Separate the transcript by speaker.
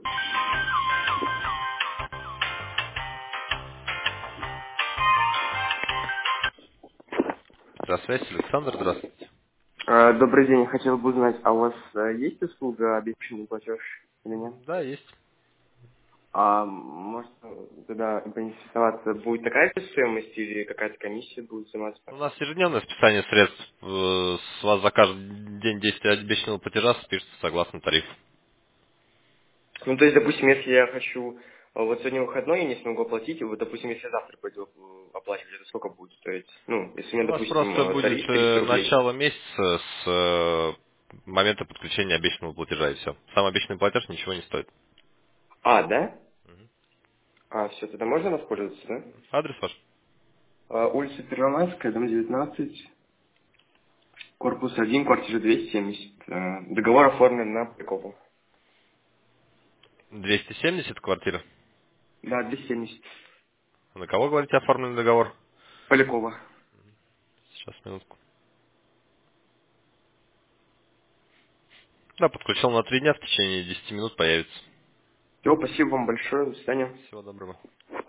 Speaker 1: Здравствуйте, Александр, здравствуйте.
Speaker 2: Добрый день. Хотел бы узнать, а у вас есть услуга обещанный платеж или нет?
Speaker 1: Да, есть.
Speaker 2: А может тогда поинтересоваться, будет такая же стоимость или какая-то комиссия будет взиматься?
Speaker 1: У нас ежедневное списание средств. С вас за каждый день действия обещанного платежа спишется согласно тарифу.
Speaker 2: Ну, то есть, допустим, если я хочу, вот сегодня выходной, я не смогу оплатить, и вот, допустим, если я завтра пойду оплачивать, это сколько будет стоить? Ну, если у
Speaker 1: У
Speaker 2: меня,
Speaker 1: вас
Speaker 2: допустим,
Speaker 1: просто будет
Speaker 2: тариф 300 рублей.
Speaker 1: начало месяца с момента подключения обещанного платежа, и все. Сам обещанный платеж ничего не стоит.
Speaker 2: А, да? А, все, тогда можно воспользоваться, да?
Speaker 1: Адрес ваш?
Speaker 2: Улица Первомайская, дом 19, корпус 1, квартира 270. Договор оформлен на Полякова.
Speaker 1: 270 квартира.
Speaker 2: Да, 270.
Speaker 1: На кого, говорите, оформлен договор?
Speaker 2: Полякова.
Speaker 1: Сейчас, минутку. Да, подключил на 3 дня, в течение 10 минут появится.
Speaker 2: Все, спасибо вам большое. До свидания.
Speaker 1: Всего доброго.